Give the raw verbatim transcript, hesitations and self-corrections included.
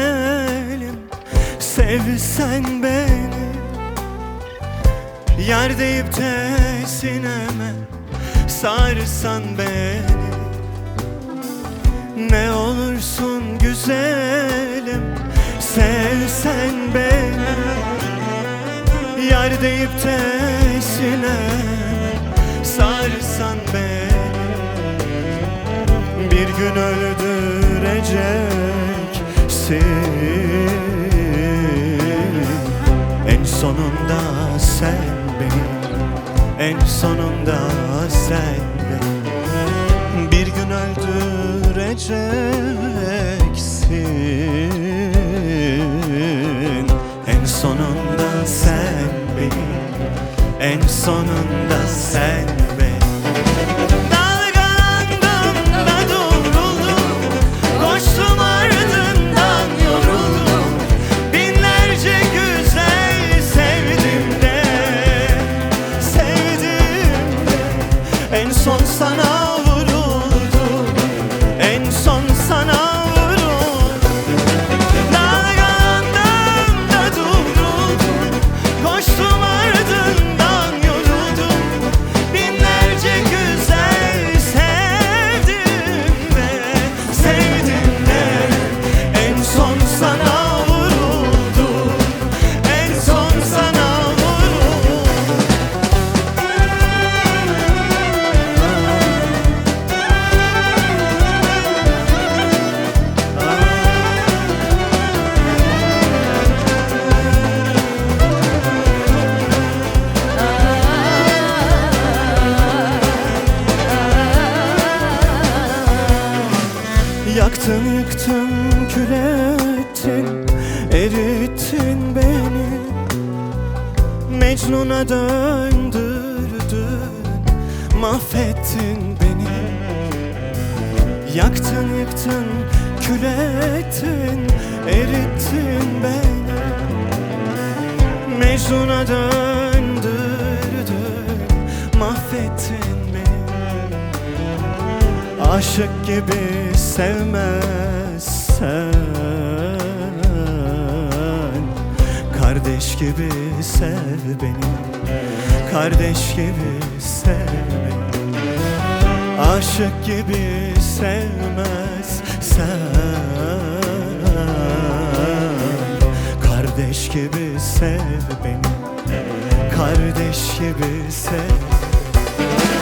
güzelim, sevsen beni. Yer deyip de sineme sarsan beni. Ne olursun güzelim, sevsen beni. Yer deyip de sineme sarsan beni. Bir gün öldüreceksin, en sonunda sen beni, en sonunda sen beni. Bir gün öldüreceksin, en sonunda sen beni, en sonunda sen beni. En son sana vuruldum, en son sana vuruldum. Dayandım da duruldum, koştum ardından yoruldum. Binlerce güzel sevdim de, sevdim de. En son sana vuruldum, en son sana vuruldum. Yaktın yıktın kül ettin, erittin beni. Mecnun'a döndürdün, mahvettin beni. Yaktın yıktın kül ettin, erittin beni. Mecnun'a döndürdün, mahvettin beni. Aşık gibi sevmezsen, kardeş gibi sev beni, kardeş gibi sev beni. Aşık gibi sevmezsen, kardeş gibi sev beni, kardeş gibi sev.